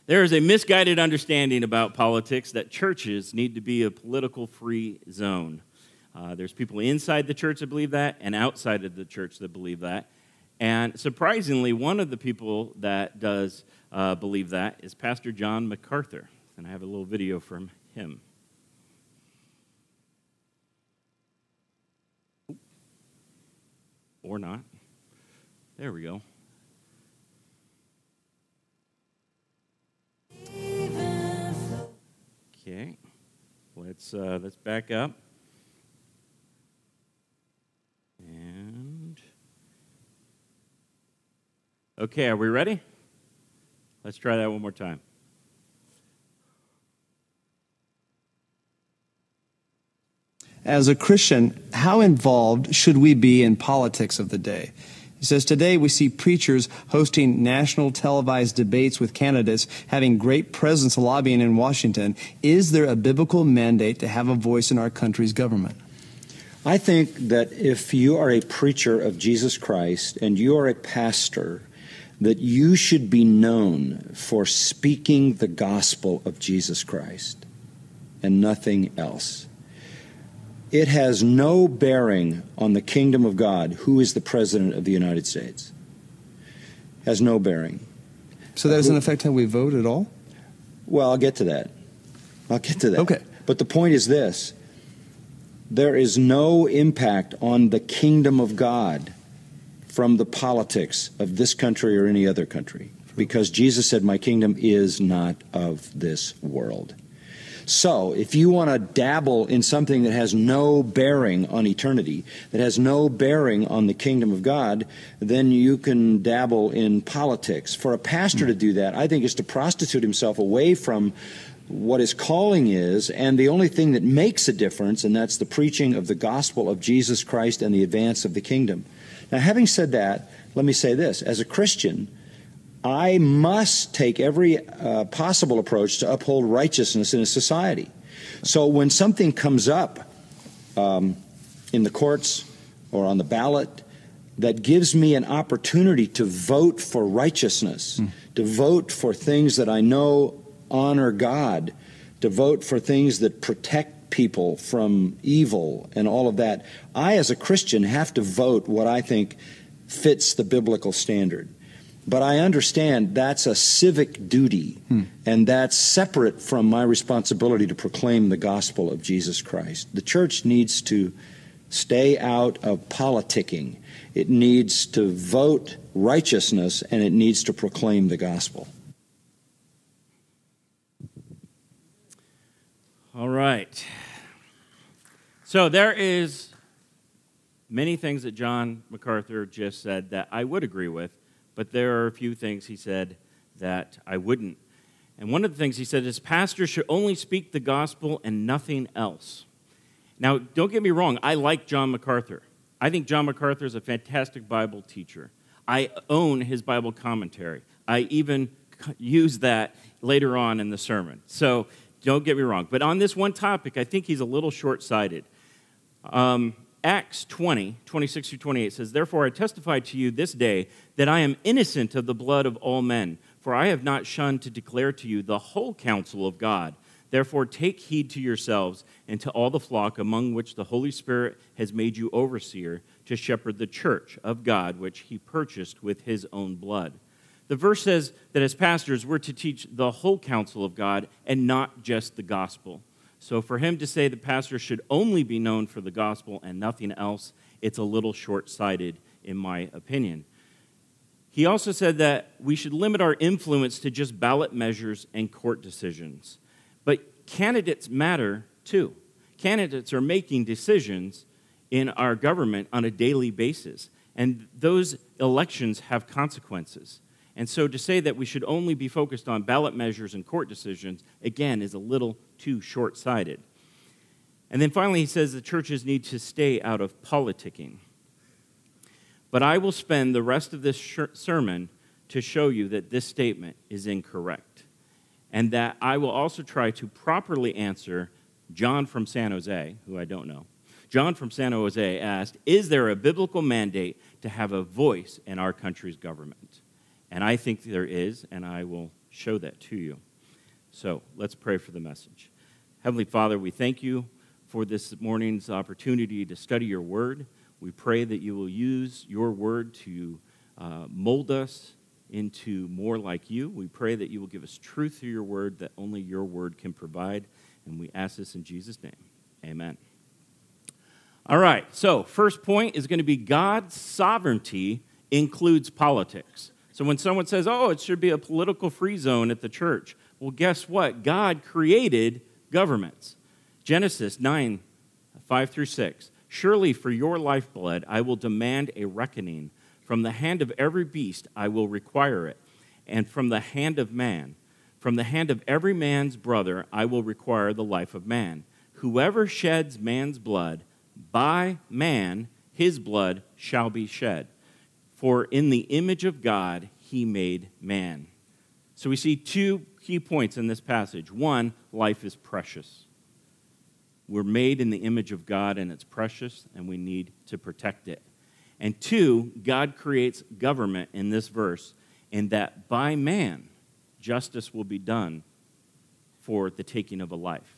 There is a misguided understanding about politics that churches need to be a political-free zone. There's people inside the church that believe that and outside of the church that believe that. And surprisingly, one of the people that does believe that is Pastor John MacArthur. And I have a little video from him. Or not. There we go. Okay, let's back up. And okay, are we ready? Let's try that one more time. As a Christian, how involved should we be in politics of the day? He says, today we see preachers hosting national televised debates with candidates, having great presence lobbying in Washington. Is there a biblical mandate to have a voice in our country's government? I think that if you are a preacher of Jesus Christ and you are a pastor, that you should be known for speaking the gospel of Jesus Christ and nothing else. It has no bearing on the kingdom of God who is the president of the United States. Has no bearing. So that doesn't affect how we vote at all? Well, I'll get to that. Okay. But the point is this. There is no impact on the kingdom of God from the politics of this country or any other country. Because Jesus said, my kingdom is not of this world. So, if you want to dabble in something that has no bearing on eternity, that has no bearing on the kingdom of God, then you can dabble in politics. For a pastor to do that, I think, is to prostitute himself away from what his calling is, and the only thing that makes a difference, and that's the preaching of the gospel of Jesus Christ and the advance of the kingdom. Now, having said that, let me say this. As a Christian, I must take every possible approach to uphold righteousness in a society. So when something comes up in the courts or on the ballot that gives me an opportunity to vote for righteousness, to vote for things that I know honor God, to vote for things that protect people from evil and all of that, I as a Christian have to vote what I think fits the biblical standard. But I understand that's a civic duty, and that's separate from my responsibility to proclaim the gospel of Jesus Christ. The church needs to stay out of politicking. It needs to vote righteousness, and it needs to proclaim the gospel. All right. So there is many things that John MacArthur just said that I would agree with. But there are a few things he said that I wouldn't. And one of the things he said is pastors should only speak the gospel and nothing else. Now, don't get me wrong. I like John MacArthur. I think John MacArthur is a fantastic Bible teacher. I own his Bible commentary. I even use that later on in the sermon. So don't get me wrong. But on this one topic, I think he's a little short-sighted. Acts 20, 26 through 28 says, therefore I testify to you this day that I am innocent of the blood of all men, for I have not shunned to declare to you the whole counsel of God. Therefore take heed to yourselves and to all the flock among which the Holy Spirit has made you overseer to shepherd the church of God, which he purchased with his own blood. The verse says that as pastors, we're to teach the whole counsel of God and not just the gospel. So for him to say the pastor should only be known for the gospel and nothing else, it's a little short-sighted in my opinion. He also said that we should limit our influence to just ballot measures and court decisions. But candidates matter too. Candidates are making decisions in our government on a daily basis, and those elections have consequences. And so to say that we should only be focused on ballot measures and court decisions, again, is a little too short-sighted. And then finally, he says the churches need to stay out of politicking. But I will spend the rest of this sermon to show you that this statement is incorrect, and that I will also try to properly answer John from San Jose, who I don't know. John from San Jose asked, is there a biblical mandate to have a voice in our country's government? And I think there is, and I will show that to you. So let's pray for the message. Heavenly Father, we thank you for this morning's opportunity to study your word. We pray that you will use your word to mold us into more like you. We pray that you will give us truth through your word that only your word can provide. And we ask this in Jesus' name. Amen. All right, so first point is going to be God's sovereignty includes politics. So when someone says, oh, it should be a political free zone at the church, well, guess what? God created governments. Genesis 9, 5 through 6. Surely for your lifeblood I will demand a reckoning. From the hand of every beast I will require it, and from the hand of man. From the hand of every man's brother I will require the life of man. Whoever sheds man's blood, by man his blood shall be shed. For in the image of God he made man. So we see two key points in this passage. One, life is precious. We're made in the image of God, and it's precious, and we need to protect it. And two, God creates government in this verse, in that by man, justice will be done for the taking of a life.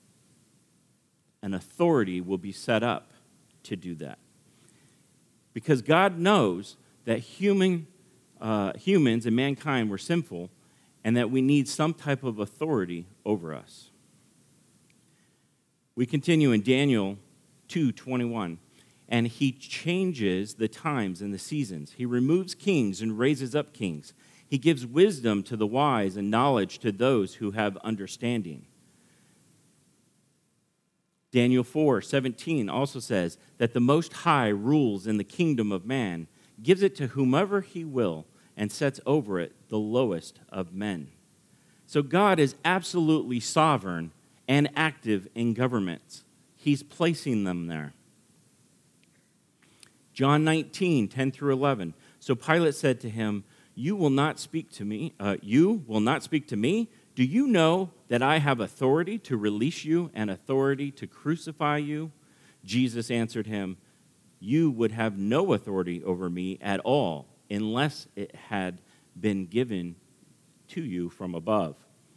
An authority will be set up to do that. Because God knows that humans and mankind were sinful, and that we need some type of authority over us. We continue in Daniel 2:21. And he changes the times and the seasons. He removes kings and raises up kings. He gives wisdom to the wise and knowledge to those who have understanding. Daniel 4:17 also says that the Most High rules in the kingdom of man, gives it to whomever he will, and sets over it the lowest of men. So God is absolutely sovereign and active in governments. He's placing them there. John 19, 10 through 11. So Pilate said to him, You will not speak to me? Do you know that I have authority to release you and authority to crucify you? Jesus answered him, You would have no authority over me at all unless it had been given to you from above.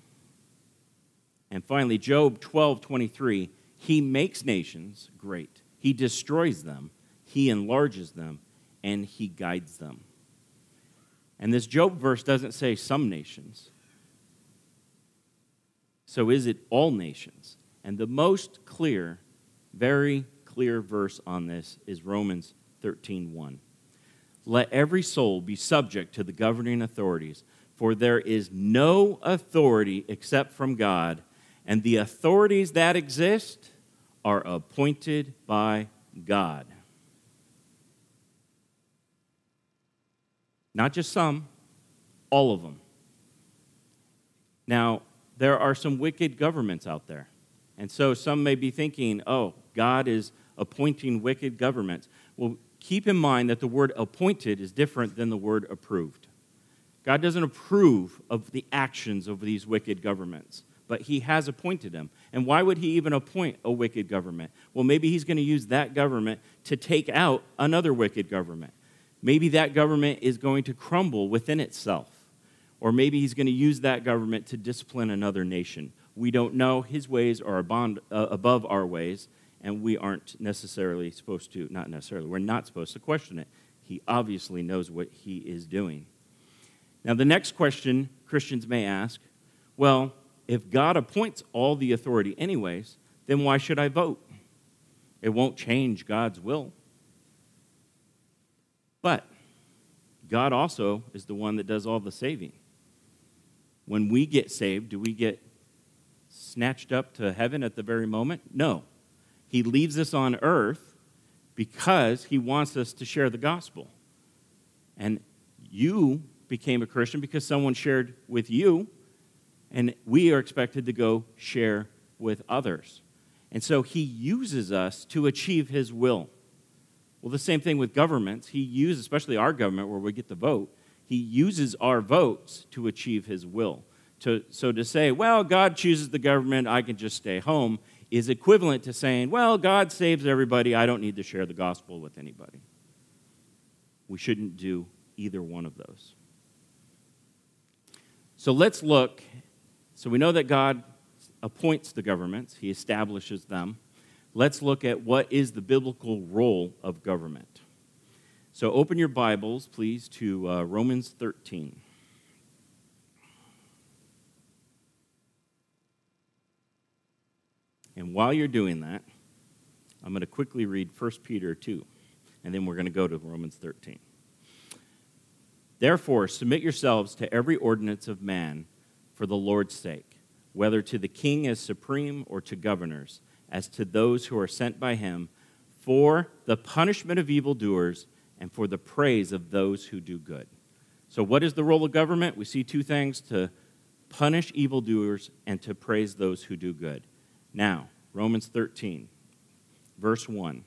And finally, Job 12:23. He makes nations great. He destroys them. He enlarges them, and he guides them. And this Job verse doesn't say some nations. So is it all nations? And the most clear, very clear verse on this is Romans 13:1. Let every soul be subject to the governing authorities, for there is no authority except from God, and the authorities that exist are appointed by God. Not just some, all of them. Now, there are some wicked governments out there. And so some may be thinking, oh, God is appointing wicked governments. Well, keep in mind that the word appointed is different than the word approved. God doesn't approve of the actions of these wicked governments, but he has appointed them. And why would he even appoint a wicked government? Well, maybe he's going to use that government to take out another wicked government. Maybe that government is going to crumble within itself. Or maybe he's going to use that government to discipline another nation. We don't know. His ways are above our ways, and we aren't necessarily supposed to, not necessarily, we're not supposed to question it. He obviously knows what he is doing. Now, the next question Christians may ask, well, if God appoints all the authority anyways, then why should I vote? It won't change God's will. But God also is the one that does all the saving. When we get saved, do we get snatched up to heaven at the very moment? No. He leaves us on earth because he wants us to share the gospel. And you became a Christian because someone shared with you, and we are expected to go share with others. And so he uses us to achieve his will. Well, the same thing with governments. He uses, especially our government where we get to vote, he uses our votes to achieve his will. So to say, well, God chooses the government, I can just stay home, is equivalent to saying, well, God saves everybody, I don't need to share the gospel with anybody. We shouldn't do either one of those. So let's look. So we know that God appoints the governments. He establishes them. Let's look at what is the biblical role of government. So open your Bibles, please, to Romans 13. And while you're doing that, I'm going to quickly read 1 Peter 2, and then we're going to go to Romans 13. Therefore, submit yourselves to every ordinance of man for the Lord's sake, whether to the king as supreme or to governors, as to those who are sent by him, for the punishment of evildoers and for the praise of those who do good. So what is the role of government? We see two things: to punish evildoers and to praise those who do good. Now, Romans 13, verse 1.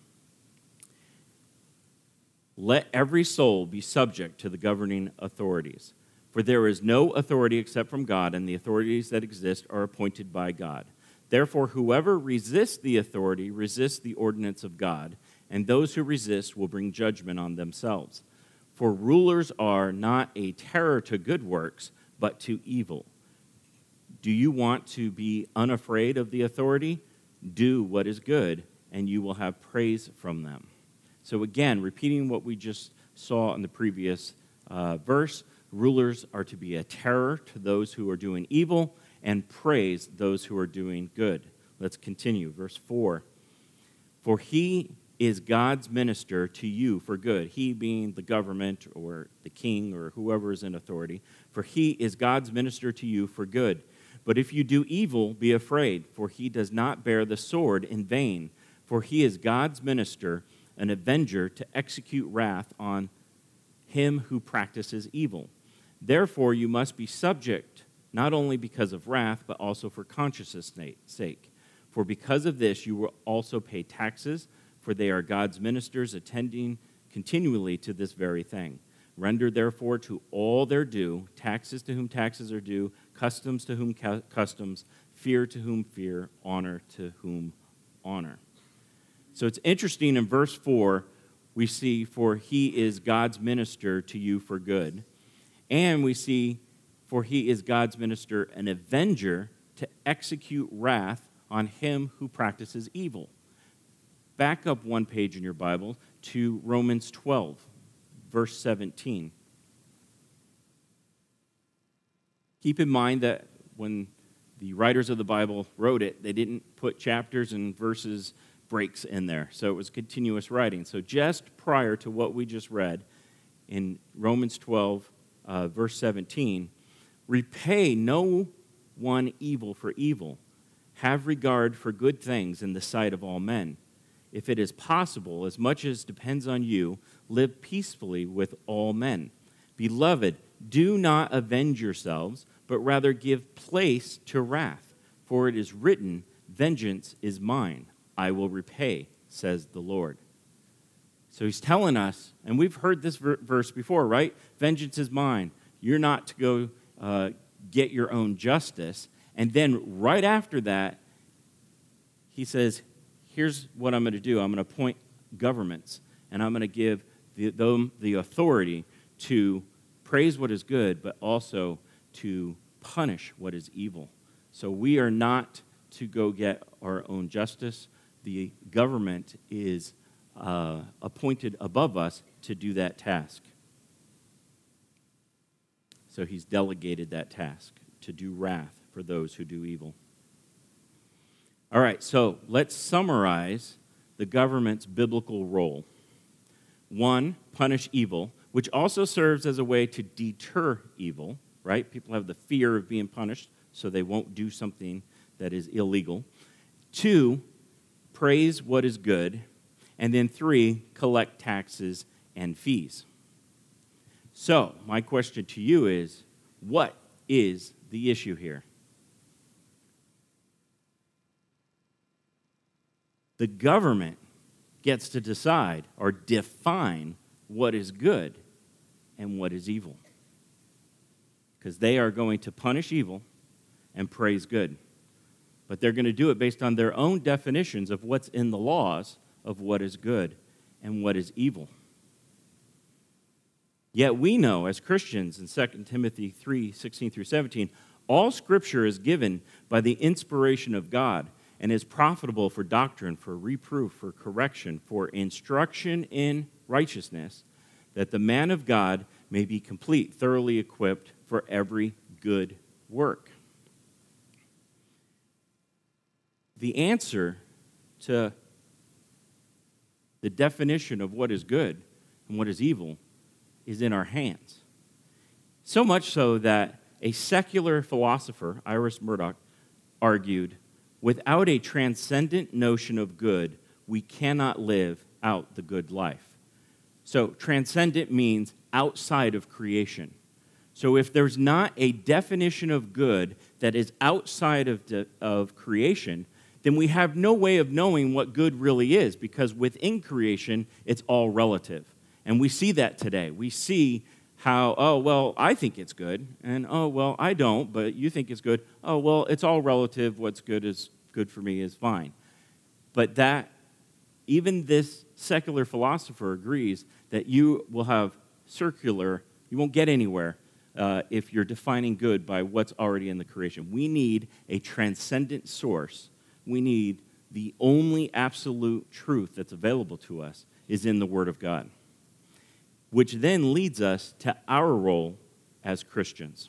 Let every soul be subject to the governing authorities, for there is no authority except from God, and the authorities that exist are appointed by God. Therefore, whoever resists the authority resists the ordinance of God, and those who resist will bring judgment on themselves. For rulers are not a terror to good works, but to evil. Do you want to be unafraid of the authority? Do what is good, and you will have praise from them. So again, repeating what we just saw in the previous verse, rulers are to be a terror to those who are doing evil and praise those who are doing good. Let's continue. Verse 4. For he is God's minister to you for good. He being the government or the king or whoever is in authority. For he is God's minister to you for good. But if you do evil, be afraid, for he does not bear the sword in vain. For he is God's minister, an avenger to execute wrath on him who practices evil. Therefore, you must be subject, not only because of wrath, but also for conscience' sake. For because of this, you will also pay taxes, for they are God's ministers, attending continually to this very thing. Render, therefore, to all their due, taxes to whom taxes are due, customs to whom customs, fear to whom fear, honor to whom honor. So it's interesting in verse 4, we see, for he is God's minister to you for good. And we see, for he is God's minister, an avenger to execute wrath on him who practices evil. Back up one page in your Bible to Romans 12, verse 17. Keep in mind that when the writers of the Bible wrote it, they didn't put chapters and verses breaks in there. So it was continuous writing. So just prior to what we just read in Romans 12, verse 17, repay no one evil for evil. Have regard for good things in the sight of all men. If it is possible, as much as depends on you, live peacefully with all men. Beloved, do not avenge yourselves, but rather give place to wrath. For it is written, vengeance is mine. I will repay, says the Lord. So he's telling us, and we've heard this verse before, right? Vengeance is mine. You're not to go get your own justice. And then right after that, he says, here's what I'm going to do. I'm going to appoint governments, and I'm going to give them the authority to praise what is good, but also to punish what is evil. So we are not to go get our own justice. The government is appointed above us to do that task. So he's delegated that task to do wrath for those who do evil. All right, so let's summarize the government's biblical role. 1, punish evil, which also serves as a way to deter evil, right? People have the fear of being punished, so they won't do something that is illegal. 2, praise what is good. And then 3, collect taxes and fees. So, my question to you is, what is the issue here? The government gets to decide or define what is good and what is evil. Because they are going to punish evil and praise good. But they're going to do it based on their own definitions of what's in the laws of what is good and what is evil. Yet we know as Christians in 2 Timothy 3:16 through 17, all Scripture is given by the inspiration of God and is profitable for doctrine, for reproof, for correction, for instruction in righteousness, that the man of God may be complete, thoroughly equipped for every good work. The answer to the definition of what is good and what is evil is in our hands. So much so that a secular philosopher, Iris Murdoch, argued, without a transcendent notion of good, we cannot live out the good life. So transcendent means outside of creation. So if there's not a definition of good that is outside of creation, then we have no way of knowing what good really is, because within creation, it's all relative. And we see that today. We see how, oh, well, I think it's good, and oh, well, I don't, but you think it's good. Oh, well, it's all relative. What's good is good for me is fine. But that, even this secular philosopher agrees that you will have you won't get anywhere if you're defining good by what's already in the creation. We need a transcendent source. We need the only absolute truth that's available to us is in the Word of God, which then leads us to our role as Christians.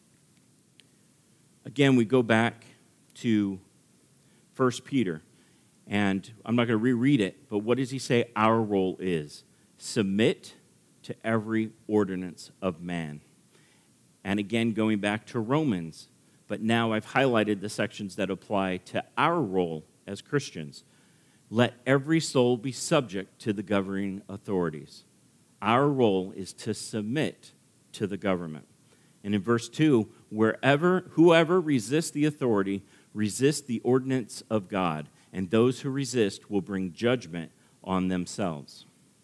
Again, we go back to 1 Peter, and I'm not going to reread it, but what does he say our role is? Submit to every ordinance of man. And again, going back to Romans, but now I've highlighted the sections that apply to our role as Christians. Let every soul be subject to the governing authorities. Our role is to submit to the government. And in verse 2, whoever resists the authority resists the ordinance of God, and those who resist will bring judgment on themselves.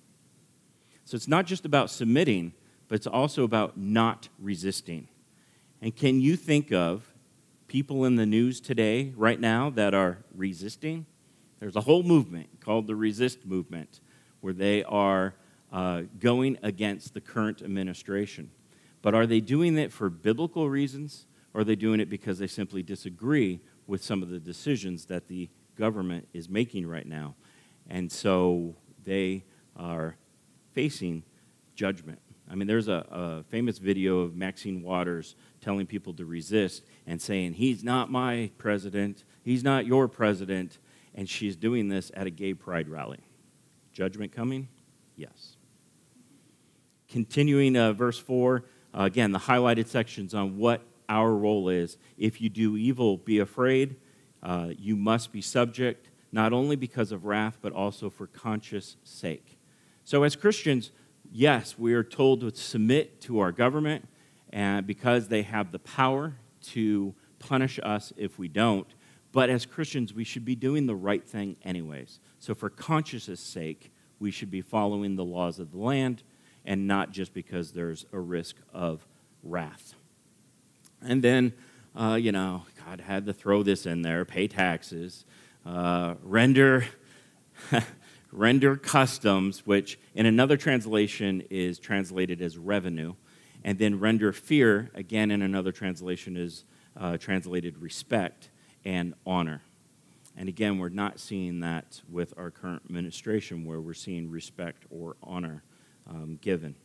So it's not just about submitting, but it's also about not resisting. And can you think of people in the news today, right now, that are resisting? There's a whole movement called the Resist Movement, where they are going against the current administration. But are they doing it for biblical reasons, or are they doing it because they simply disagree with some of the decisions that the government is making right now? And so they are facing judgment. I mean, there's a famous video of Maxine Waters telling people to resist and saying, he's not my president, he's not your president, and she's doing this at a gay pride rally. Judgment coming? Yes. Continuing verse 4, again, the highlighted sections on what our role is. If you do evil, be afraid. You must be subject, not only because of wrath, but also for conscience sake. So as Christians, yes, we are told to submit to our government, and because they have the power to punish us if we don't. But as Christians, we should be doing the right thing anyways. So for conscience sake, we should be following the laws of the land, and not just because there's a risk of wrath. And then, God had to throw this in there, pay taxes, render customs, which in another translation is translated as revenue, and then render fear, again in another translation is translated respect and honor. And again, we're not seeing that with our current administration, where we're seeing respect or honor given.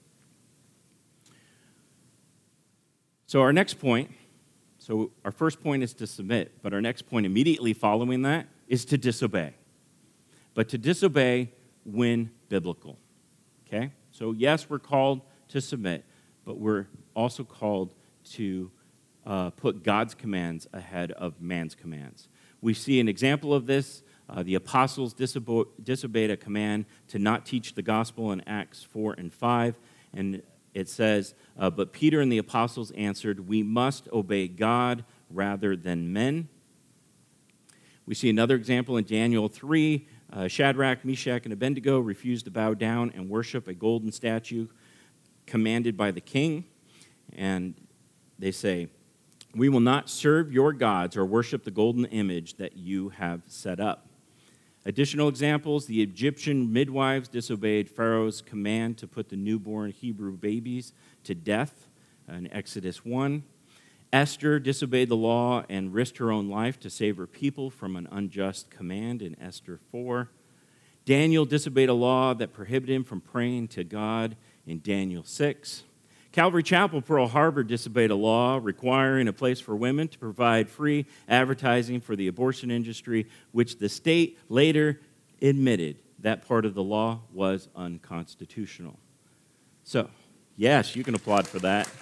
So our next point, so our first point is to submit, but our next point immediately following that is to disobey. But to disobey when biblical, okay? So yes, we're called to submit, but we're also called to put God's commands ahead of man's commands. We see an example of this. The apostles disobeyed a command to not teach the gospel in Acts 4 and 5, and it says, but Peter and the apostles answered, we must obey God rather than men. We see another example in Daniel 3. Shadrach, Meshach, and Abednego refused to bow down and worship a golden statue commanded by the king. And they say, we will not serve your gods or worship the golden image that you have set up. Additional examples, the Egyptian midwives disobeyed Pharaoh's command to put the newborn Hebrew babies to death in Exodus 1. Esther disobeyed the law and risked her own life to save her people from an unjust command in Esther 4. Daniel disobeyed a law that prohibited him from praying to God in Daniel 6. Calvary Chapel, Pearl Harbor disobeyed a law requiring a place for women to provide free advertising for the abortion industry, which the state later admitted that part of the law was unconstitutional. So, yes, you can applaud for that.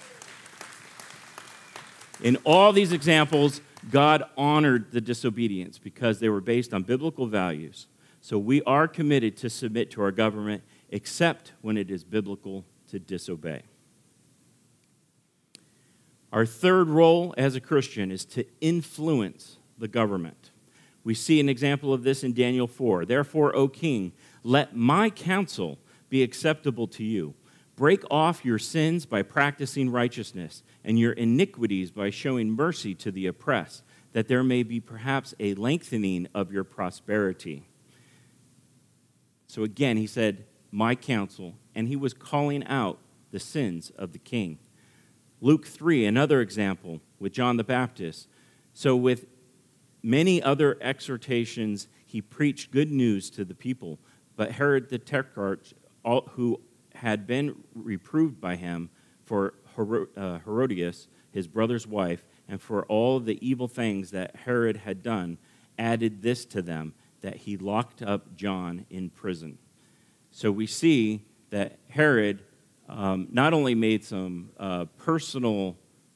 In all these examples, God honored the disobedience because they were based on biblical values. So we are committed to submit to our government, except when it is biblical to disobey. Our third role as a Christian is to influence the government. We see an example of this in Daniel 4. Therefore, O king, let my counsel be acceptable to you. Break off your sins by practicing righteousness, and your iniquities by showing mercy to the oppressed, that there may be perhaps a lengthening of your prosperity. So again, he said, my counsel, and he was calling out the sins of the king. Luke 3, another example with John the Baptist. So with many other exhortations, he preached good news to the people. But Herod the Tetrarch, who had been reproved by him for Herodias, his brother's wife, and for all the evil things that Herod had done, added this to them, that he locked up John in prison. So we see that Herod not only made some personal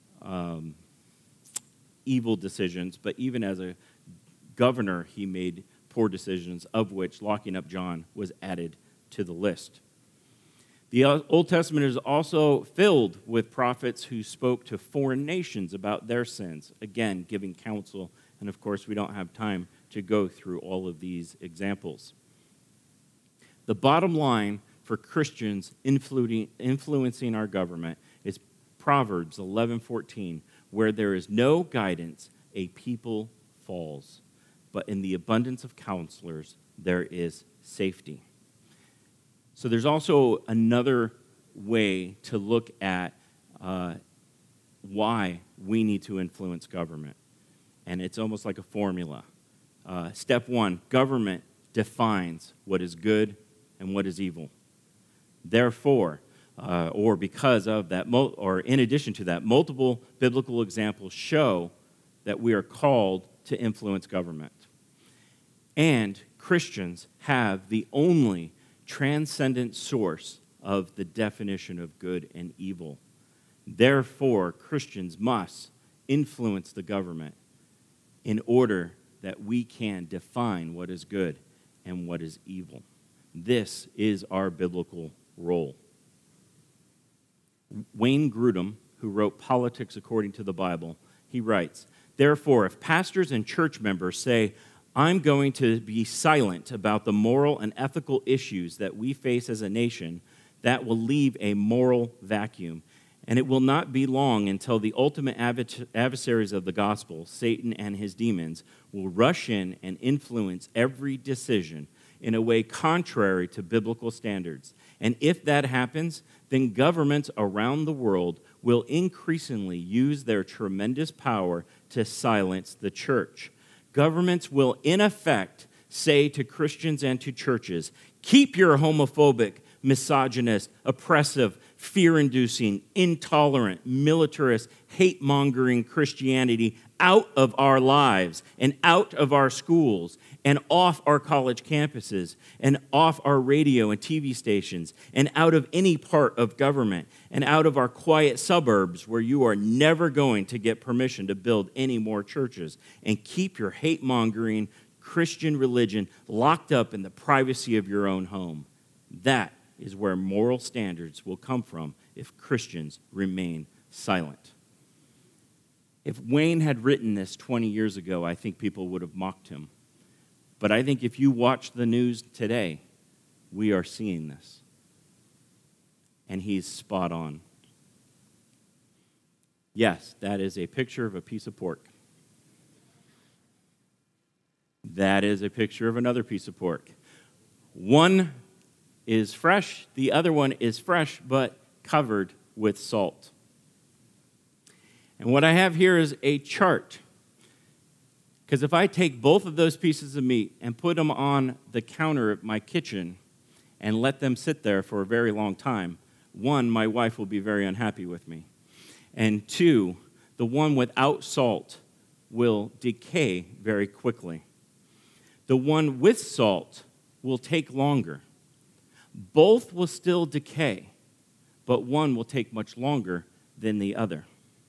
evil decisions, but even as a governor, he made poor decisions, of which locking up John was added to the list. The Old Testament is also filled with prophets who spoke to foreign nations about their sins, again, giving counsel, and of course, we don't have time to go through all of these examples. The bottom line for Christians influencing our government is Proverbs 11:14, where there is no guidance, a people falls, but in the abundance of counselors there is safety. So there's also another way to look at why we need to influence government, and it's almost like a formula. Step 1, government defines what is good and what is evil. Therefore, or because of that, or in addition to that, multiple biblical examples show that we are called to influence government. And Christians have the only transcendent source of the definition of good and evil. Therefore, Christians must influence the government in order that we can define what is good and what is evil. This is our biblical role. Wayne Grudem, who wrote Politics According to the Bible, he writes, therefore, if pastors and church members say, I'm going to be silent about the moral and ethical issues that we face as a nation, that will leave a moral vacuum. And it will not be long until the ultimate adversaries of the gospel, Satan and his demons, will rush in and influence every decision in a way contrary to biblical standards. And if that happens, then governments around the world will increasingly use their tremendous power to silence the church. Governments will, in effect, say to Christians and to churches, keep your homophobic, misogynist, oppressive, fear-inducing, intolerant, militarist, hate-mongering Christianity out of our lives and out of our schools and off our college campuses and off our radio and TV stations and out of any part of government and out of our quiet suburbs where you are never going to get permission to build any more churches, and keep your hate-mongering Christian religion locked up in the privacy of your own home. That is where moral standards will come from if Christians remain silent. If Wayne had written this 20 years ago, I think people would have mocked him. But I think if you watch the news today, we are seeing this. And he's spot on. Yes, that is a picture of a piece of pork. That is a picture of another piece of pork. One is fresh, the other one is fresh but covered with salt. And what I have here is a chart. Because if I take both of those pieces of meat and put them on the counter of my kitchen and let them sit there for a very long time, one, my wife will be very unhappy with me. And two, the one without salt will decay very quickly. The one with salt will take longer. Both will still decay, but one will take much longer than the other.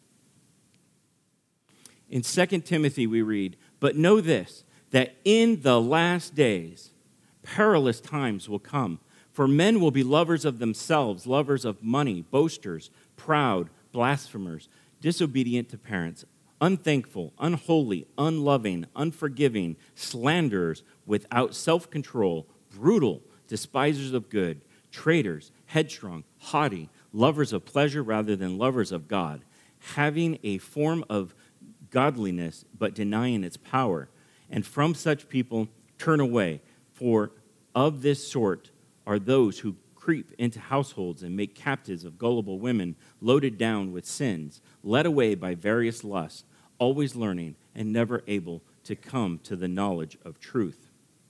In 2 Timothy we read, "But know this, that in the last days perilous times will come. For men will be lovers of themselves, lovers of money, boasters, proud, blasphemers, disobedient to parents, unthankful, unholy, unloving, unforgiving, slanderers, without self-control, brutal, despisers of good, traitors, headstrong, haughty, lovers of pleasure rather than lovers of God, having a form of godliness but denying its power. And from such people turn away, for of this sort are those who creep into households and make captives of gullible women, loaded down with sins, led away by various lusts, always learning and never able to come to the knowledge of truth."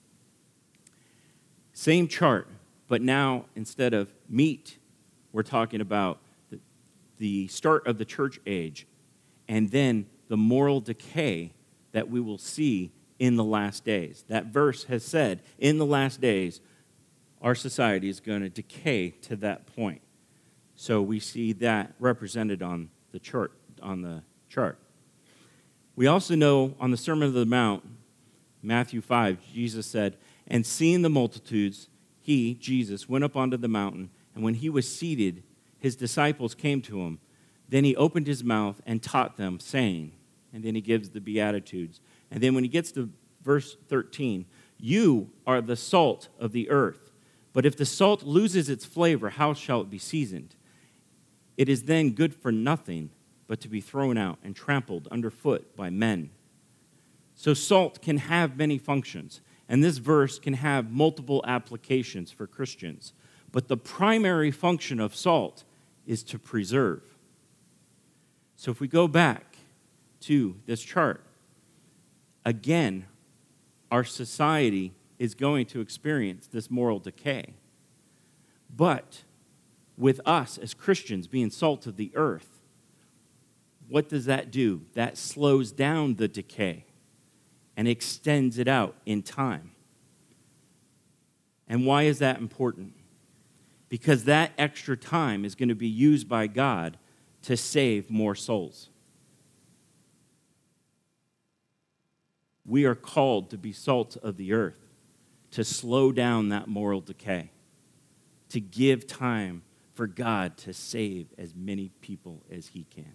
Same chart, but now instead of meat, we're talking about the start of the church age and then the moral decay that we will see in the last days. That verse has said, in the last days, our society is going to decay to that point. So we see that represented on the chart. We also know on the Sermon on the Mount, Matthew 5, Jesus said, "And seeing the multitudes, he, Jesus, went up onto the mountain, and when he was seated, his disciples came to him. Then he opened his mouth and taught them, saying," and then he gives the Beatitudes. And then when he gets to verse 13, "You are the salt of the earth. But if the salt loses its flavor, how shall it be seasoned? It is then good for nothing but to be thrown out and trampled underfoot by men." So salt can have many functions, and this verse can have multiple applications for Christians. But the primary function of salt is to preserve. So if we go back to this chart, again, our society is going to experience this moral decay. But with us as Christians being salt of the earth, what does that do? That slows down the decay and extends it out in time. And why is that important? Because that extra time is going to be used by God to save more souls. We are called to be salt of the earth, to slow down that moral decay, to give time for God to save as many people as he can.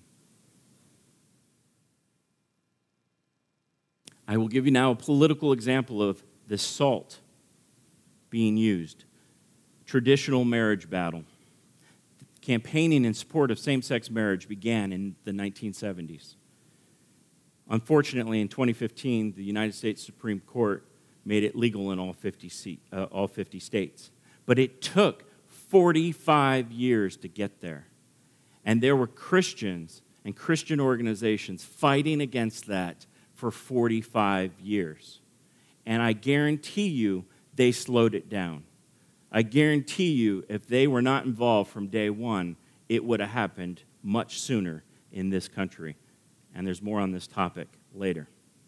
I will give you now a political example of this salt being used. Traditional marriage battle. Campaigning in support of same-sex marriage began in the 1970s. Unfortunately, in 2015, the United States Supreme Court made it legal in all 50 states. But it took 45 years to get there. And there were Christians and Christian organizations fighting against that for 45 years. And I guarantee you they slowed it down. I guarantee you if they were not involved from day one, it would have happened much sooner in this country. And there's more on this topic later.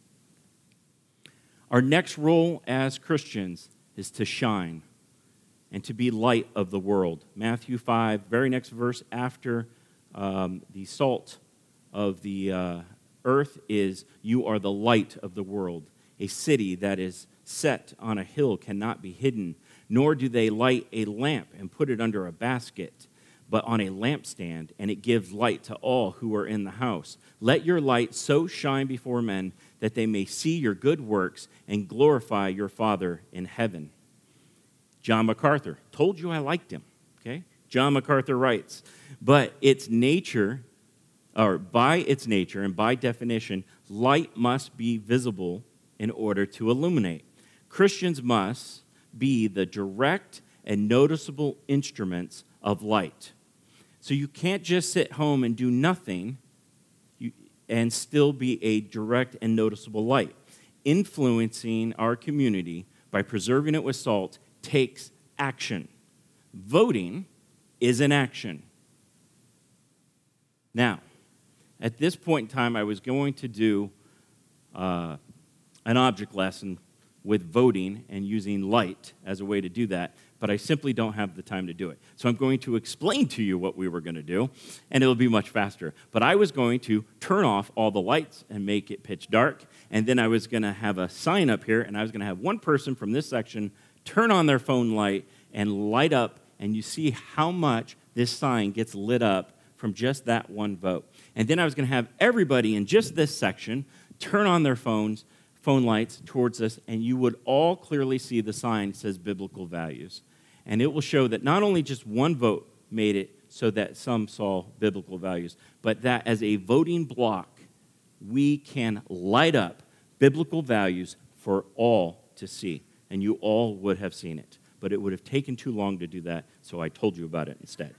Our next role as Christians is to shine and to be light of the world. Matthew 5, very next verse after the salt of the earth is, "You are the light of the world. A city that is set on a hill cannot be hidden, nor do they light a lamp and put it under a basket, but on a lampstand, and it gives light to all who are in the house. Let your light so shine before men that they may see your good works and glorify your Father in heaven." John MacArthur, told you I liked him, okay? John MacArthur writes, "But its nature, or by its nature and by definition, light must be visible in order to illuminate. Christians must be the direct and noticeable instruments of light. So you can't just sit home and do nothing and still be a direct and noticeable light. Influencing our community by preserving it with salt takes action. Voting is an action. Now, at this point in time, I was going to do an object lesson with voting and using light as a way to do that, but I simply don't have the time to do it. So I'm going to explain to you what we were going to do, and it'll be much faster. But I was going to turn off all the lights and make it pitch dark, and then I was going to have a sign up here, and I was going to have one person from this section turn on their phone light and light up, and you see how much this sign gets lit up from just that one vote. And then I was going to have everybody in just this section turn on their phone lights towards us, and you would all clearly see the sign that says biblical values. And it will show that not only just one vote made it so that some saw biblical values, but that as a voting block, we can light up biblical values for all to see. And you all would have seen it. But it would have taken too long to do that, so I told you about it instead.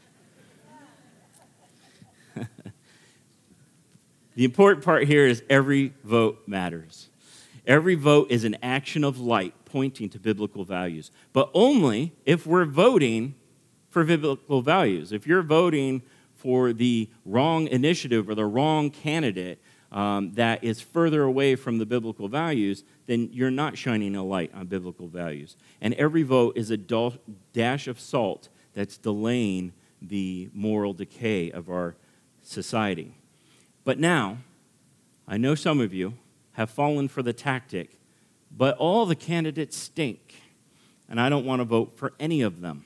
The important part here is every vote matters. Every vote is an action of light pointing to biblical values, but only if we're voting for biblical values. If you're voting for the wrong initiative or the wrong candidate that is further away from the biblical values, then you're not shining a light on biblical values. And every vote is a dash of salt that's delaying the moral decay of our society. But now, I know some of you have fallen for the tactic, but all the candidates stink, and I don't want to vote for any of them.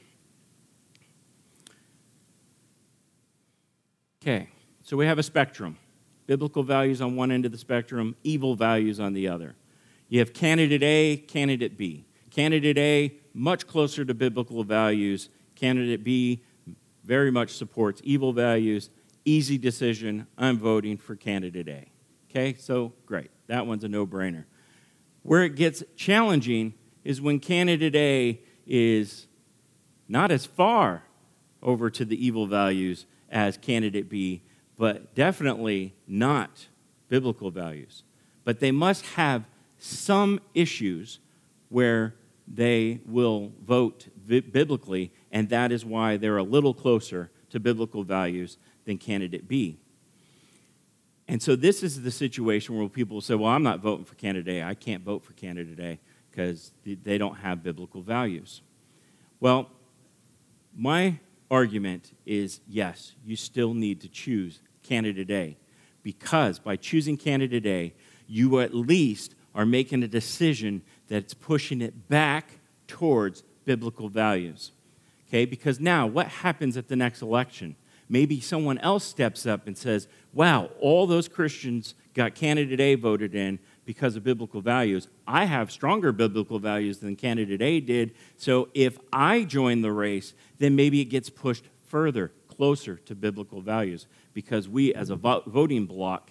Okay, so we have a spectrum. Biblical values on one end of the spectrum, evil values on the other. You have candidate A, candidate B. Candidate A, much closer to biblical values. Candidate B, very much supports evil values. Easy decision, I'm voting for candidate A. Okay, so great. That one's a no-brainer. Where it gets challenging is when candidate A is not as far over to the evil values as candidate B, but definitely not biblical values. But they must have some issues where they will vote biblically, and that is why they're a little closer to biblical values than candidate B. And so this is the situation where people will say, well, I'm not voting for candidate A. I can't vote for candidate A because they don't have biblical values. Well, my argument is, yes, you still need to choose candidate A, because by choosing candidate A, you at least are making a decision that's pushing it back towards biblical values. Okay, because now what happens at the next election? Maybe someone else steps up and says, wow, all those Christians got candidate A voted in because of biblical values. I have stronger biblical values than candidate A did, so if I join the race, then maybe it gets pushed further, closer to biblical values, because we as a voting bloc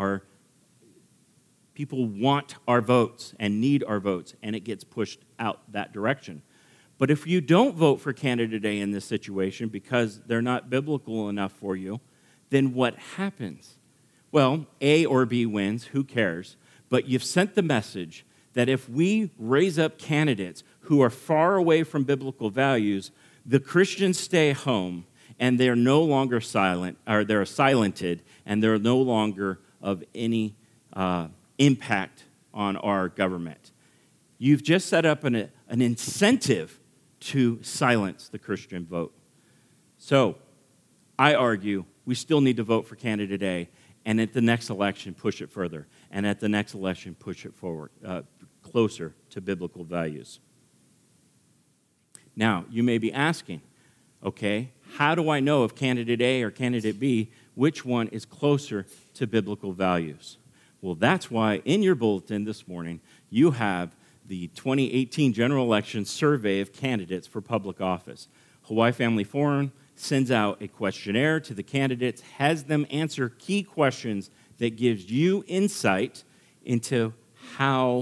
people want our votes and need our votes, and it gets pushed out that direction. But if you don't vote for candidate A in this situation because they're not biblical enough for you, then what happens? Well, A or B wins, who cares? But you've sent the message that if we raise up candidates who are far away from biblical values, the Christians stay home and they're no longer silent, or they're silented, and they're no longer of any impact on our government. You've just set up an incentive to silence the Christian vote. So, I argue we still need to vote for candidate A, and at the next election, push it further, and at the next election, push it forward, closer to biblical values. Now, you may be asking, okay, how do I know if candidate A or candidate B, which one is closer to biblical values? Well, that's why in your bulletin this morning, you have the 2018 general election survey of candidates for public office. Hawaii Family Forum sends out a questionnaire to the candidates, has them answer key questions that gives you insight into how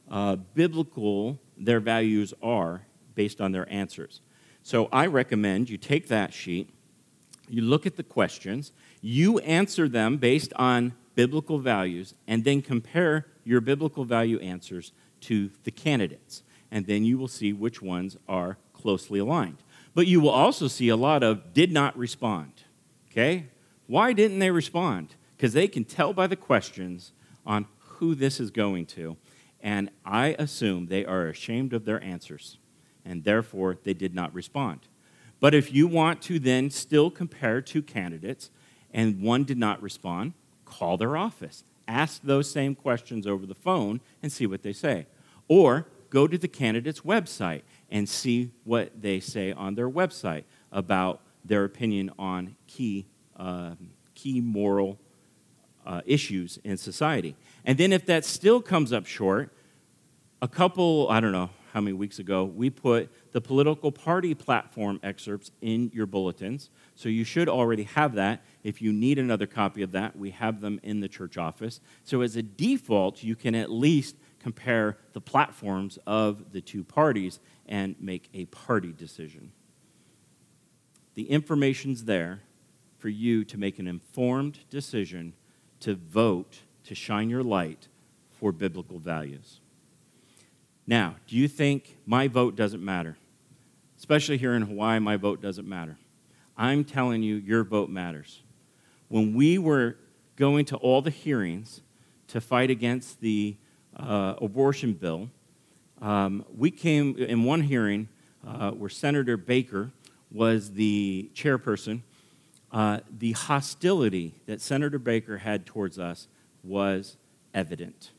biblical their values are based on their answers. So I recommend you take that sheet, you look at the questions, you answer them based on biblical values, and then compare your biblical value answers to the candidates. And then you will see which ones are closely aligned. But you will also see a lot of did not respond, okay? Why didn't they respond? Because they can tell by the questions on who this is going to, and I assume they are ashamed of their answers, and therefore they did not respond. But if you want to then still compare two candidates, and one did not respond, call their office. Ask those same questions over the phone and see what they say. Or go to the candidate's website and see what they say on their website about their opinion on key moral issues in society. And then if that still comes up short, I don't know how many weeks ago, we put the political party platform excerpts in your bulletins. So you should already have that. If you need another copy of that, we have them in the church office. So as a default, you can at least compare the platforms of the two parties and make a party decision. The information's there for you to make an informed decision to vote, to shine your light for biblical values. Now, do you think my vote doesn't matter? Especially here in Hawaii, my vote doesn't matter. I'm telling you, your vote matters. When we were going to all the hearings to fight against the abortion bill, we came in one hearing where Senator Baker was the chairperson. The hostility that Senator Baker had towards us was evident.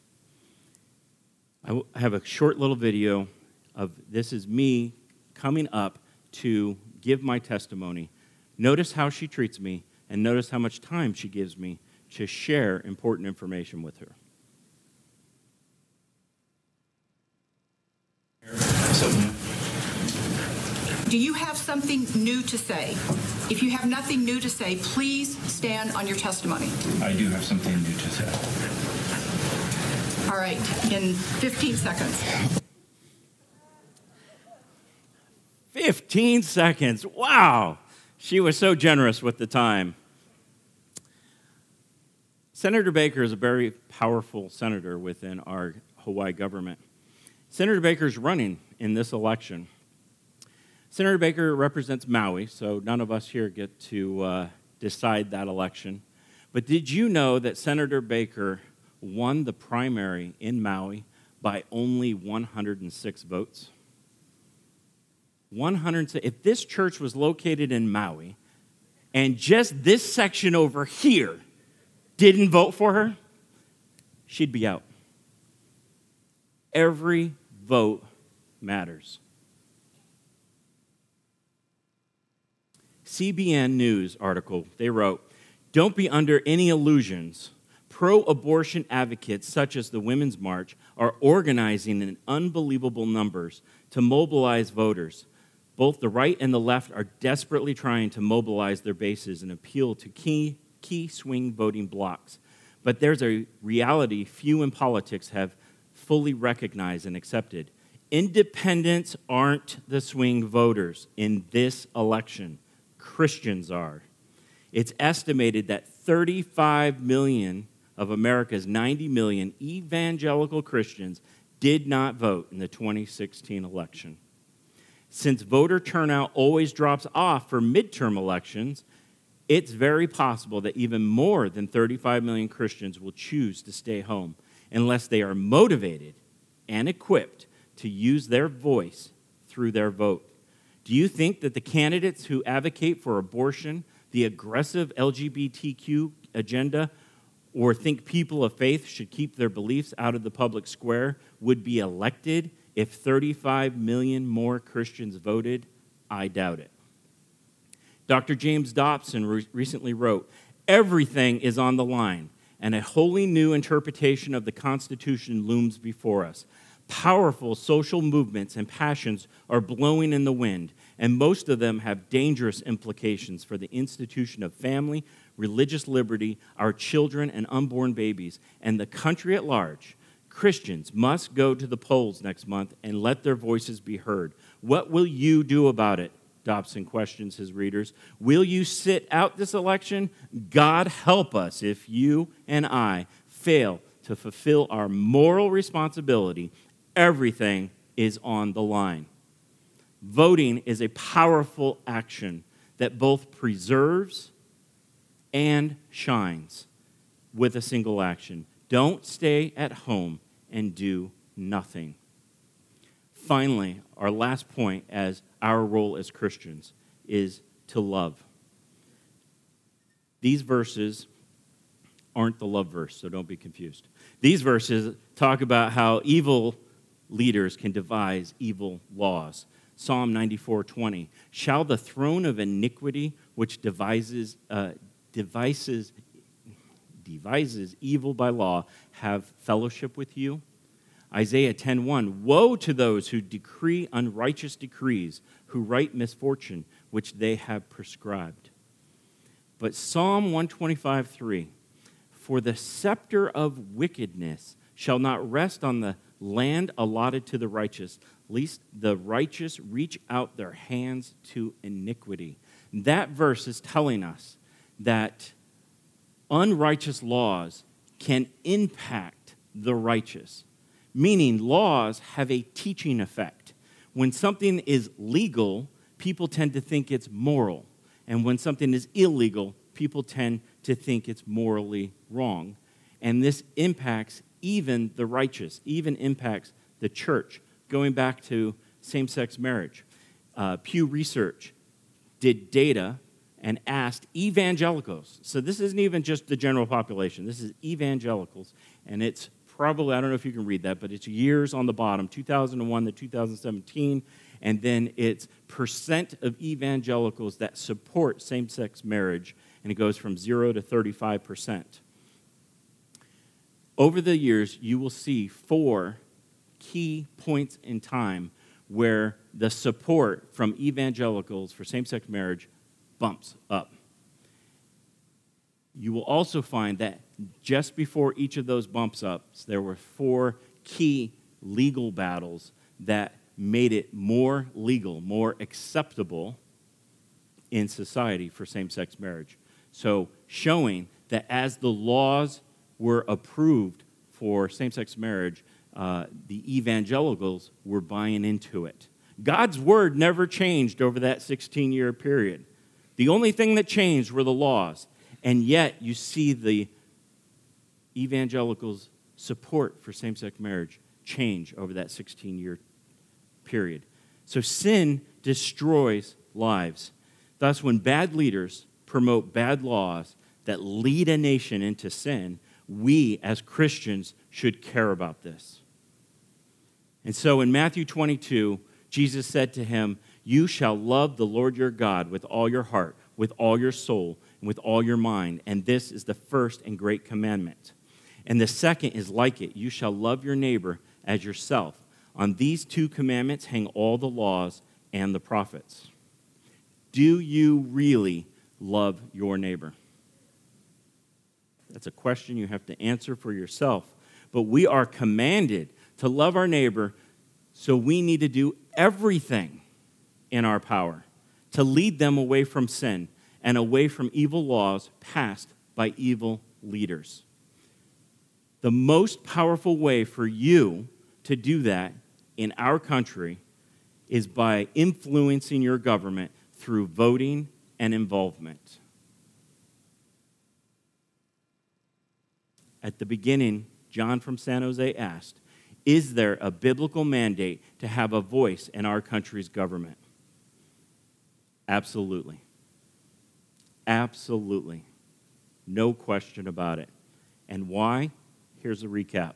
I have a short little video of this is me coming up to give my testimony. Notice how she treats me, and notice how much time she gives me to share important information with her. Do you have something new to say? If you have nothing new to say, please stand on your testimony. I do have something new to say. All right, in 15 seconds. 15 seconds. Wow. She was so generous with the time. Senator Baker is a very powerful senator within our Hawaii government. Senator Baker is running in this election. Senator Baker represents Maui, so none of us here get to decide that election. But did you know that Senator Baker won the primary in Maui by only 106 votes? 106. If this church was located in Maui and just this section over here didn't vote for her, she'd be out. Every vote matters. CBN News article, they wrote, "Don't be under any illusions. Pro-abortion advocates such as the Women's March are organizing in unbelievable numbers to mobilize voters. Both the right and the left are desperately trying to mobilize their bases and appeal to key swing voting blocs. But there's a reality few in politics have fully recognized and accepted. Independents aren't the swing voters in this election. Christians are. It's estimated that 35 million of America's 90 million evangelical Christians did not vote in the 2016 election. Since voter turnout always drops off for midterm elections, it's very possible that even more than 35 million Christians will choose to stay home unless they are motivated and equipped to use their voice through their vote. Do you think that the candidates who advocate for abortion, the aggressive LGBTQ agenda, or think people of faith should keep their beliefs out of the public square would be elected if 35 million more Christians voted? I doubt it. Dr. James Dobson recently wrote, "Everything is on the line, and a wholly new interpretation of the Constitution looms before us. Powerful social movements and passions are blowing in the wind, and most of them have dangerous implications for the institution of family, religious liberty, our children and unborn babies, and the country at large. Christians must go to the polls next month and let their voices be heard. What will you do about it? Dobson questions his readers. Will you sit out this election? God help us if you and I fail to fulfill our moral responsibility. Everything is on the line. Voting is a powerful action that both preserves and shines with a single action. Don't stay at home and do nothing. Finally, our last point as our role as Christians is to love. These verses aren't the love verse, so don't be confused. These verses talk about how evil leaders can devise evil laws. Psalm 94:20. Shall the throne of iniquity, which devises evil by law, have fellowship with you? Isaiah 10:1. Woe to those who decree unrighteous decrees, who write misfortune, which they have prescribed. But Psalm 125:3. For the scepter of wickedness shall not rest on the land allotted to the righteous, lest the righteous reach out their hands to iniquity. That verse is telling us that unrighteous laws can impact the righteous, meaning laws have a teaching effect. When something is legal, people tend to think it's moral. And when something is illegal, people tend to think it's morally wrong. And this impacts even the righteous, even impacts the church. Going back to same-sex marriage, Pew Research did data and asked evangelicals. So this isn't even just the general population. This is evangelicals. And it's probably, I don't know if you can read that, but it's years on the bottom, 2001 to 2017. And then it's percent of evangelicals that support same-sex marriage. And it goes from 0 to 35%. Over the years, you will see 4 key points in time where the support from evangelicals for same-sex marriage bumps up. You will also find that just before each of those bumps ups, there were 4 key legal battles that made it more legal, more acceptable in society for same-sex marriage. So showing that as the laws were approved for same-sex marriage, the evangelicals were buying into it. God's word never changed over that 16-year period. The only thing that changed were the laws. And yet you see the evangelicals' support for same-sex marriage change over that 16-year period. So sin destroys lives. Thus, when bad leaders promote bad laws that lead a nation into sin, we as Christians should care about this. And so in Matthew 22, Jesus said to him, "You shall love the Lord your God with all your heart, with all your soul, and with all your mind. And this is the first and great commandment. And the second is like it. You shall love your neighbor as yourself. On these 2 commandments hang all the laws and the prophets." Do you really love your neighbor? That's a question you have to answer for yourself. But we are commanded to love our neighbor, so we need to do everything in our power to lead them away from sin and away from evil laws passed by evil leaders. The most powerful way for you to do that in our country is by influencing your government through voting and involvement. At the beginning, John from San Jose asked, is there a biblical mandate to have a voice in our country's government? Absolutely. Absolutely. No question about it. And why? Here's a recap.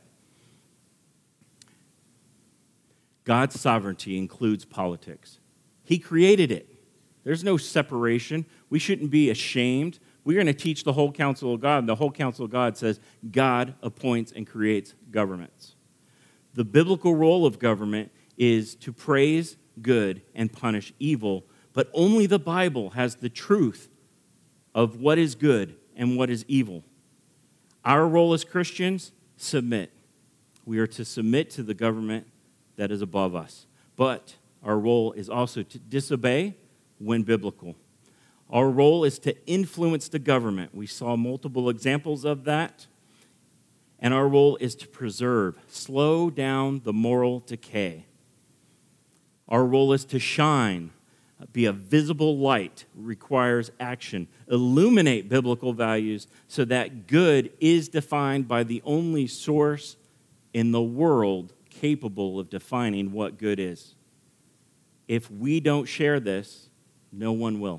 God's sovereignty includes politics. He created it. There's no separation. We shouldn't be ashamed. We're going to teach the whole counsel of God. And the whole counsel of God says God appoints and creates governments. The biblical role of government is to praise good and punish evil, but only the Bible has the truth of what is good and what is evil. Our role as Christians, submit. We are to submit to the government that is above us. But our role is also to disobey when biblical. Our role is to influence the government. We saw multiple examples of that. And our role is to preserve, slow down the moral decay. Our role is to shine, be a visible light, requires action, illuminate biblical values so that good is defined by the only source in the world capable of defining what good is. If we don't share this, no one will.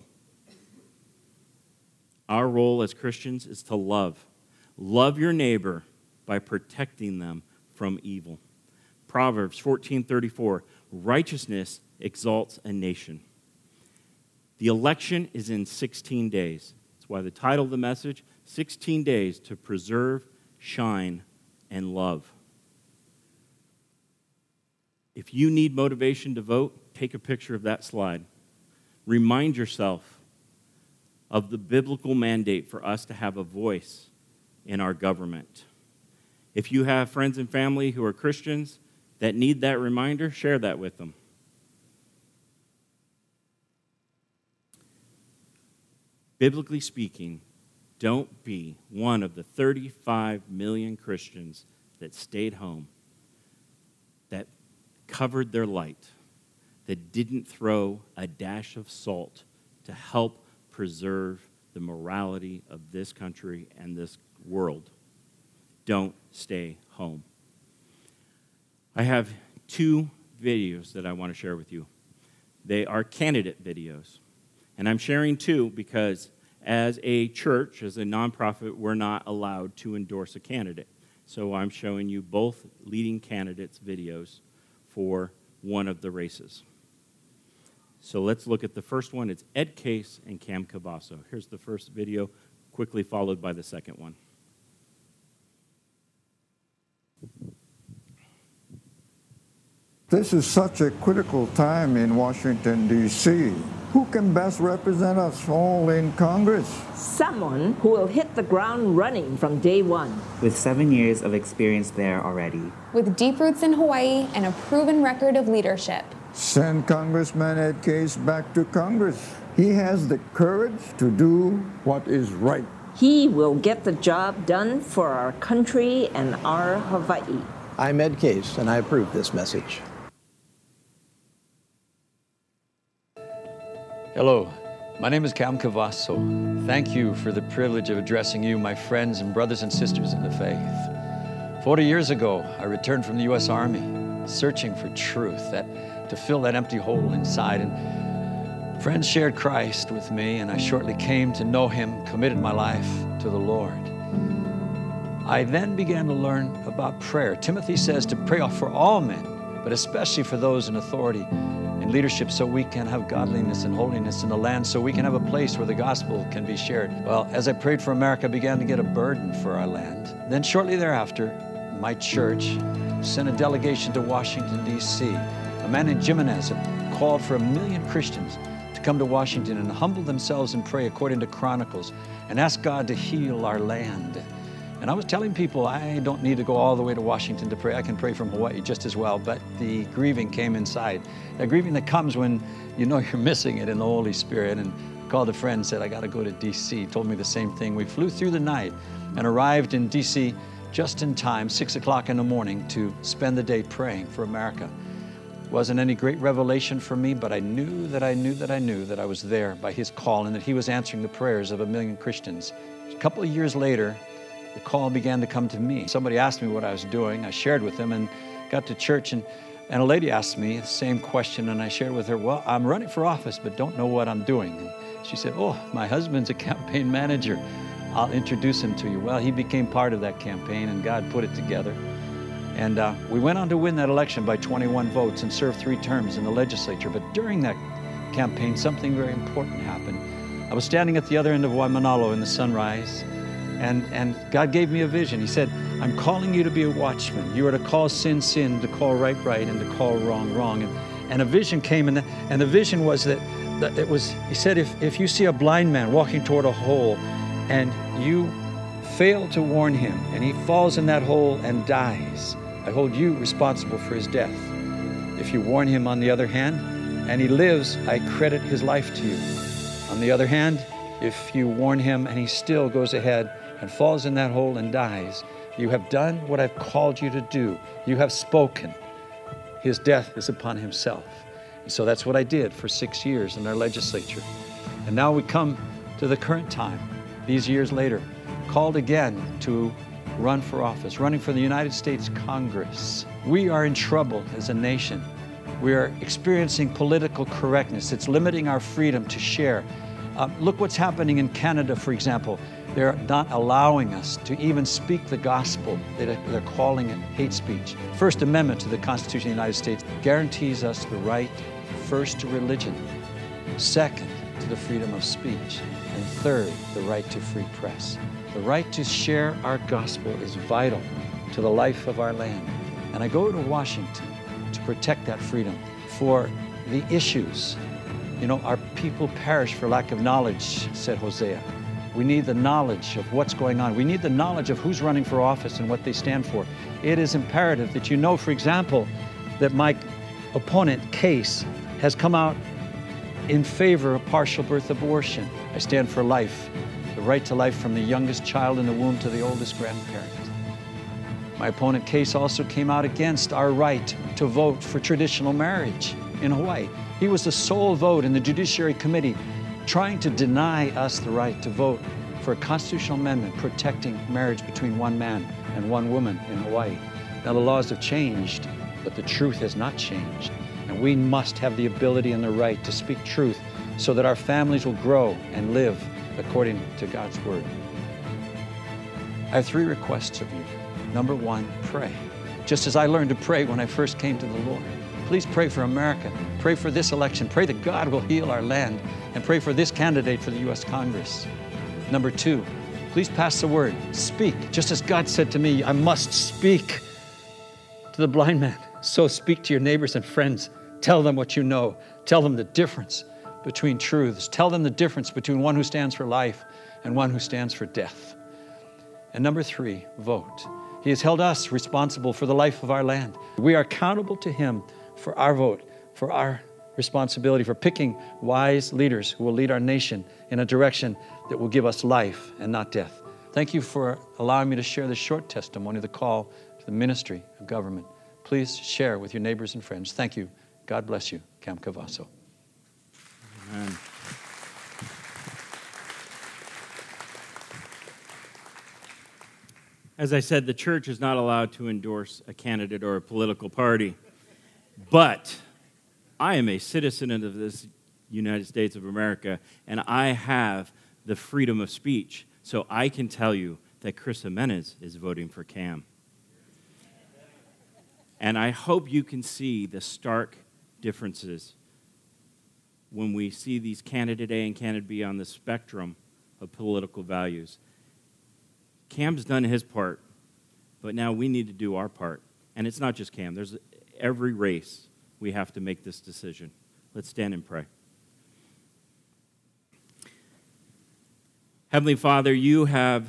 Our role as Christians is to love. Love your neighbor by protecting them from evil. Proverbs 14:34, righteousness exalts a nation. The election is in 16 days. That's why the title of the message, 16 days to preserve, shine, and love. If you need motivation to vote, take a picture of that slide. Remind yourself of the biblical mandate for us to have a voice in our government. If you have friends and family who are Christians that need that reminder, share that with them. Biblically speaking, don't be one of the 35 million Christians that stayed home, that covered their light, that didn't throw a dash of salt to help preserve the morality of this country and this world. Don't stay home. I have 2 videos that I want to share with you. They are candidate videos. And I'm sharing 2 because as a church, as a nonprofit, we're not allowed to endorse a candidate. So I'm showing you both leading candidates' videos for one of the races. So let's look at the first one. It's Ed Case and Cam Cavasso. Here's the first video, quickly followed by the second one. This is such a critical time in Washington, D.C. Who can best represent us all in Congress? Someone who will hit the ground running from day one. With 7 years of experience there already. With deep roots in Hawaii and a proven record of leadership. Send Congressman Ed Case back to Congress. He has the courage to do what is right. He will get the job done for our country and our Hawaii. I'm Ed Case, and I approve this message. Hello, my name is Cam Cavasso. Thank you for the privilege of addressing you, my friends and brothers and sisters in the faith. 40 years ago, I returned from the U.S. Army, searching for truth, to fill that empty hole inside. And friends shared Christ with me, and I shortly came to know Him, committed my life to the Lord. I then began to learn about prayer. Timothy says to pray for all men, but especially for those in authority and leadership, so we can have godliness and holiness in the land, so we can have a place where the gospel can be shared. Well, as I prayed for America, I began to get a burden for our land. Then shortly thereafter, my church sent a delegation to Washington, D.C. A man named Jimenez called for 1 million Christians to come to Washington and humble themselves and pray according to Chronicles and ask God to heal our land. And I was telling people I don't need to go all the way to Washington to pray. I can pray from Hawaii just as well. But the grieving came inside. That grieving that comes when you know you're missing it in the Holy Spirit. And I called a friend and said, I got to go to D.C. He told me the same thing. We flew through the night and arrived in D.C. just in time, 6 o'clock in the morning, to spend the day praying for America. It wasn't any great revelation for me, but I knew that I was there by His call and that He was answering the prayers of 1 million Christians. A couple of years later, the call began to come to me. Somebody asked me what I was doing. I shared with them and got to church, and a lady asked me the same question, and I shared with her, well, I'm running for office, but don't know what I'm doing. And she said, oh, my husband's a campaign manager. I'll introduce him to you. Well, he became part of that campaign, and God put it together. And we went on to win that election by 21 votes and served 3 terms in the legislature. But during that campaign, something very important happened. I was standing at the other end of Waimanalo in the sunrise, and God gave me a vision. He said, I'm calling you to be a watchman. You are to call sin, sin, to call right, right, and to call wrong, wrong. And a vision came, and the vision was that it was, he said, if you see a blind man walking toward a hole and you fail to warn him and he falls in that hole and dies, I hold you responsible for his death. If you warn him on the other hand, and he lives, I credit his life to you. On the other hand, if you warn him and he still goes ahead and falls in that hole and dies, you have done what I've called you to do. You have spoken. His death is upon himself. And so that's what I did for 6 years in our legislature. And now we come to the current time, these years later, called again to run for office, running for the United States Congress. We are in trouble as a nation. We are experiencing political correctness. It's limiting our freedom to share. Look what's happening in Canada, for example. They're not allowing us to even speak the gospel. They're calling it hate speech. First Amendment to the Constitution of the United States guarantees us the right, first, to religion, second, to the freedom of speech, and third, the right to free press. The right to share our gospel is vital to the life of our land. And I go to Washington to protect that freedom for the issues. You know, our people perish for lack of knowledge, said Hosea. We need the knowledge of what's going on. We need the knowledge of who's running for office and what they stand for. It is imperative that you know, for example, that my opponent, Case, has come out in favor of partial birth abortion. I stand for life, the right to life from the youngest child in the womb to the oldest grandparent. My opponent, Case, also came out against our right to vote for traditional marriage in Hawaii. He was the sole vote in the Judiciary Committee trying to deny us the right to vote for a constitutional amendment protecting marriage between one man and one woman in Hawaii. Now, the laws have changed, but the truth has not changed. And we must have the ability and the right to speak truth so that our families will grow and live according to God's word. I have 3 requests of you. Number 1, pray. Just as I learned to pray when I first came to the Lord. Please pray for America. Pray for this election. Pray that God will heal our land. And pray for this candidate for the U.S. Congress. Number 2, please pass the word. Speak. Just as God said to me, I must speak to the blind man. So speak to your neighbors and friends. Tell them what you know. Tell them the difference between truths. Tell them the difference between one who stands for life and one who stands for death. And number 3, vote. He has held us responsible for the life of our land. We are accountable to him for our vote, for our responsibility, for picking wise leaders who will lead our nation in a direction that will give us life and not death. Thank you for allowing me to share this short testimony, the call to the ministry of government. Please share with your neighbors and friends. Thank you. God bless you. Cam Cavasso. Amen. As I said, the church is not allowed to endorse a candidate or a political party. But I am a citizen of this United States of America, and I have the freedom of speech. So I can tell you that Chris Jimenez is voting for Cam. And I hope you can see the stark differences when we see these candidate A and candidate B on the spectrum of political values. Cam's done his part, but now we need to do our part. And it's not just Cam. There's every race we have to make this decision. Let's stand and pray. Heavenly Father, you have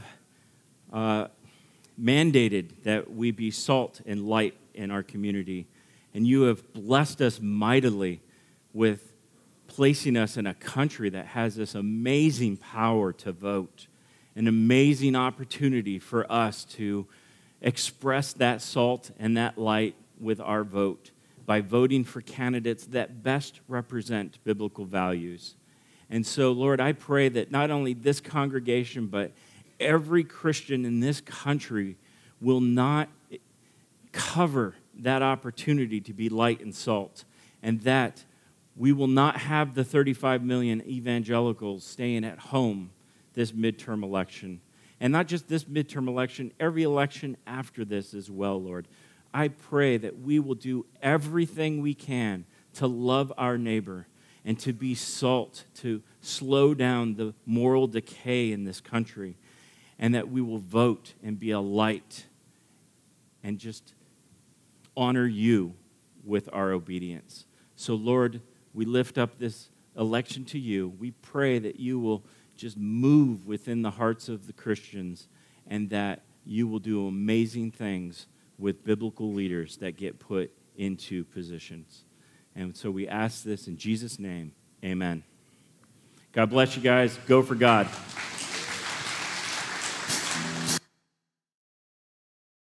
mandated that we be salt and light in our community, and you have blessed us mightily with placing us in a country that has this amazing power to vote, an amazing opportunity for us to express that salt and that light with our vote by voting for candidates that best represent biblical values. And so, Lord, I pray that not only this congregation, but every Christian in this country will not cover that opportunity to be light and salt, and that we will not have the 35 million evangelicals staying at home this midterm election. And not just this midterm election, every election after this as well, Lord. I pray that we will do everything we can to love our neighbor and to be salt, to slow down the moral decay in this country, and that we will vote and be a light and just honor you with our obedience. So, Lord, we lift up this election to you. We pray that you will just move within the hearts of the Christians and that you will do amazing things with biblical leaders that get put into positions. And so we ask this in Jesus' name. Amen. God bless you guys. Go for God.